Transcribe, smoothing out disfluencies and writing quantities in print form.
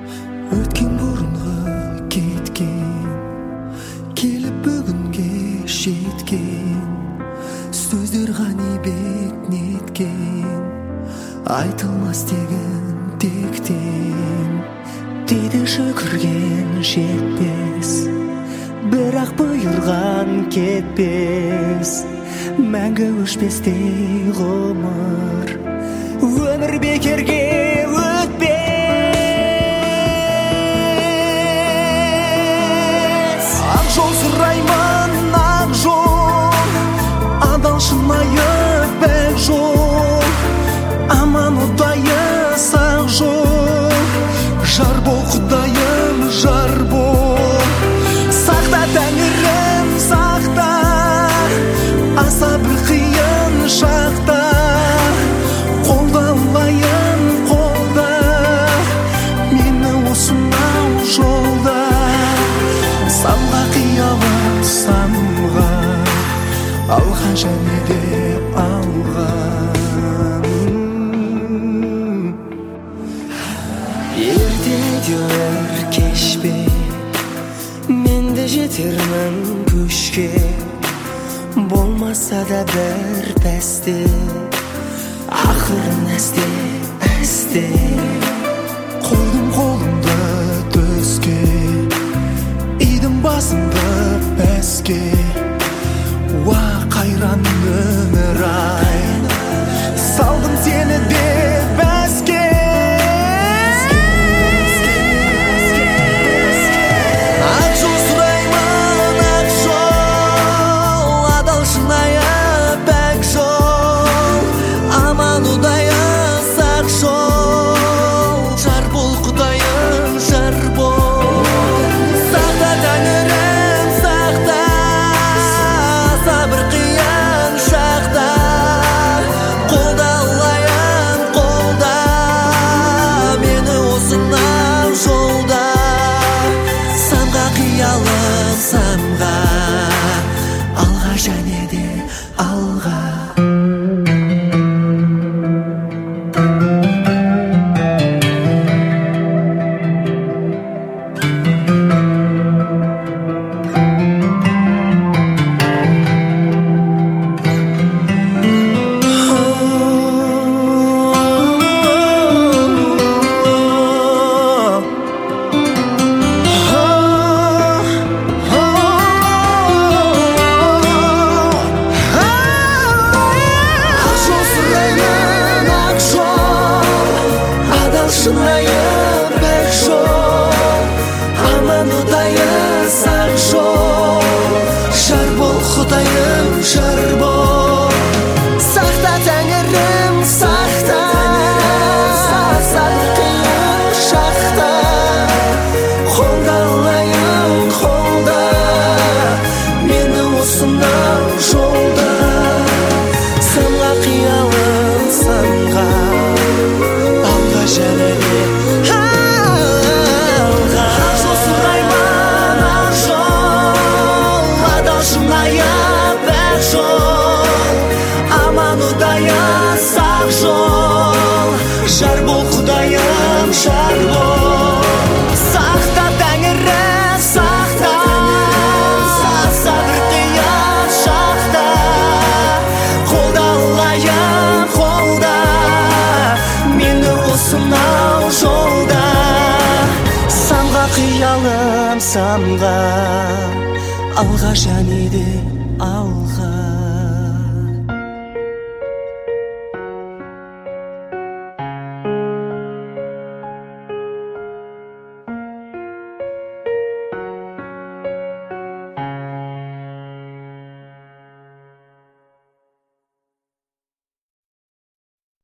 Өткен бұрынға кеткен, келіп бүгінге жеткен, сөздер ғанибет неткен, айтылмас тегін тектен. Дейді шүкірген жетпес, бірақ бұйырған кетпес, мәңгі өшпестей ғұмыр, өмір бекерге өтпес. Ақ жол сұраймын, ақ жол, адал шынайы пәк жол, аман ұдайы сақ жол, жар бол құдайым, жар бол. Сақта тәңірім, сақта, аса бір қиын шақта, қолда ұлайын, қолда, мені осынау жолда. Самға қиялым, самға, алға және де алға. Ертедер кешпе, мен де жетермін көшке, болмаса да бір пәсте, ақырын әсте қойдым қолымды төске, идім басымды бәске. Уа қайран өмір ай, салдым сені де бәске. Ақ жол сұраймын, ақ жол, адал шынайы пәк жол, аман ұдайы сақ жол, жар бол құдайым, жар бол. Сақта тәңірім, сақта, сабыр қиын шақта, қолда ұлайын, қолда, мені осынау жолда. Самға қиялым, самға, алға және де алға. Шынайы пәк жол, аман ұдайы сақ жол, жар бол құдайым, жар бол. Сақта тәңірім, сақта, сабыр қиын шақта, қолда ұлайын, қолда, мені осынау жолда. Самға қиялым, самға, алға және де алға. Ақ жол сұраймын, ақ жол, адал шынайы пәк жол, аман ұдайы сақ жол, жар бол құдайым, жар бол. Сақта тәңірім, сақта, сабыр қиын шақта, қолда ұлайын, қолда, мені осынау жолда. Самға қиялым, самға, алға және де алға.